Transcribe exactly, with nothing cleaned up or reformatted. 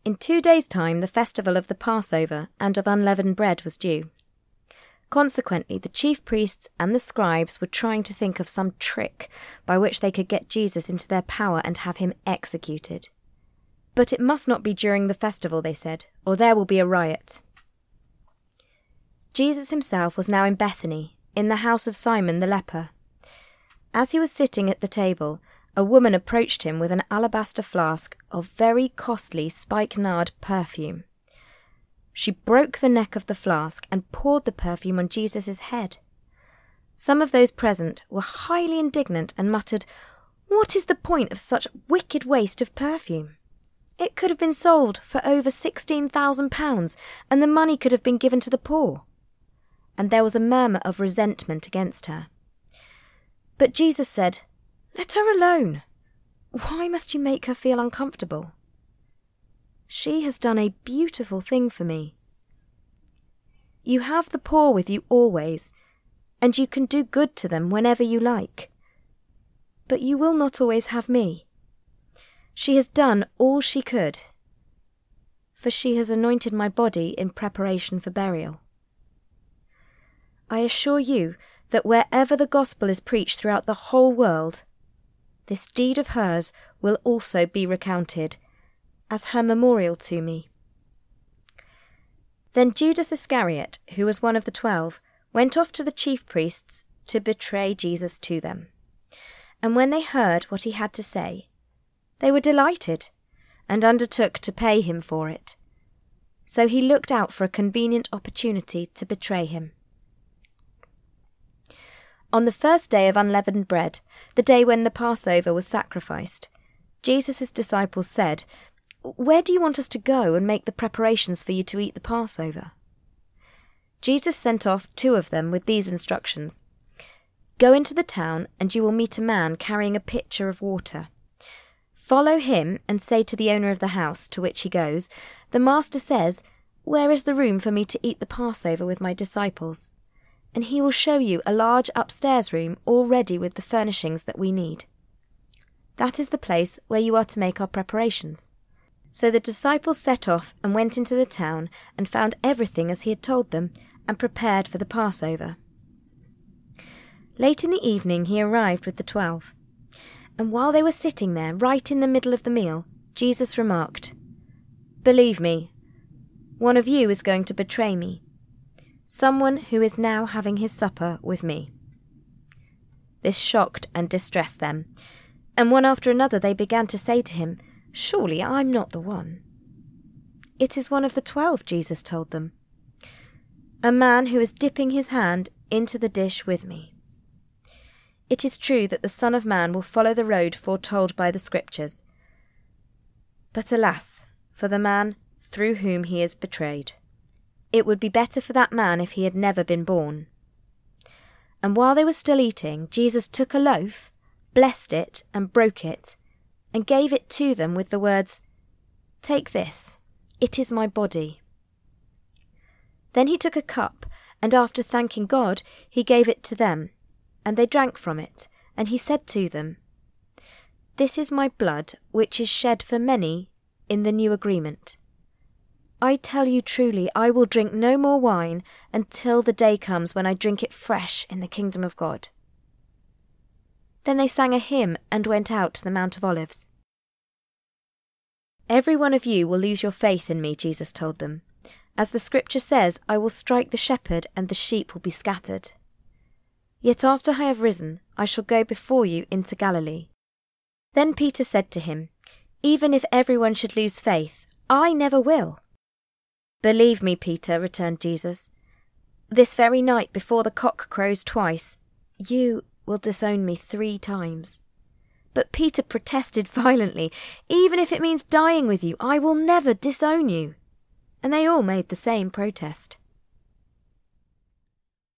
In two days' time the festival of the Passover and of unleavened bread was due. Consequently, the chief priests and the scribes were trying to think of some trick by which they could get Jesus into their power and have him executed. But it must not be during the festival, they said, or there will be a riot. Jesus himself was now in Bethany, in the house of Simon the leper. As he was sitting at the table, a woman approached him with an alabaster flask of very costly spikenard perfume. She broke the neck of the flask and poured the perfume on Jesus' head. Some of those present were highly indignant and muttered, "What is the point of such wicked waste of perfume? It could have been sold for over sixteen thousand pounds, and the money could have been given to the poor." And there was a murmur of resentment against her. But Jesus said, "Let her alone. Why must you make her feel uncomfortable? She has done a beautiful thing for me. You have the poor with you always, and you can do good to them whenever you like. But you will not always have me. She has done all she could, for she has anointed my body in preparation for burial. I assure you that wherever the gospel is preached throughout the whole world, this deed of hers will also be recounted as her memorial to me." Then Judas Iscariot, who was one of the twelve, went off to the chief priests to betray Jesus to them. And when they heard what he had to say, they were delighted, and undertook to pay him for it. So he looked out for a convenient opportunity to betray him. On the first day of unleavened bread, the day when the Passover was sacrificed, Jesus' disciples said, "Where do you want us to go and make the preparations for you to eat the Passover?" Jesus sent off two of them with these instructions. "Go into the town, and you will meet a man carrying a pitcher of water. Follow him and say to the owner of the house to which he goes, 'The master says, where is the room for me to eat the Passover with my disciples?' And he will show you a large upstairs room all ready with the furnishings that we need. That is the place where you are to make our preparations." So the disciples set off and went into the town and found everything as he had told them, and prepared for the Passover. Late in the evening he arrived with the twelve. And while they were sitting there, right in the middle of the meal, Jesus remarked, "Believe me, one of you is going to betray me, someone who is now having his supper with me." This shocked and distressed them, and one after another they began to say to him, "Surely I'm not the one." "It is one of the twelve," Jesus told them, "a man who is dipping his hand into the dish with me. It is true that the Son of Man will follow the road foretold by the Scriptures. But alas, for the man through whom he is betrayed. It would be better for that man if he had never been born." And while they were still eating, Jesus took a loaf, blessed it, and broke it, and gave it to them with the words, "Take this, it is my body." Then he took a cup, and after thanking God, he gave it to them, and they drank from it, and he said to them, "This is my blood, which is shed for many in the new agreement. I tell you truly, I will drink no more wine until the day comes when I drink it fresh in the kingdom of God." Then they sang a hymn and went out to the Mount of Olives. "Every one of you will lose your faith in me," Jesus told them. "As the Scripture says, I will strike the shepherd and the sheep will be scattered. Yet after I have risen, I shall go before you into Galilee." Then Peter said to him, "Even if everyone should lose faith, I never will." "Believe me, Peter," returned Jesus, "this very night before the cock crows twice, you will disown me three times." But Peter protested violently, "Even if it means dying with you, I will never disown you." And they all made the same protest.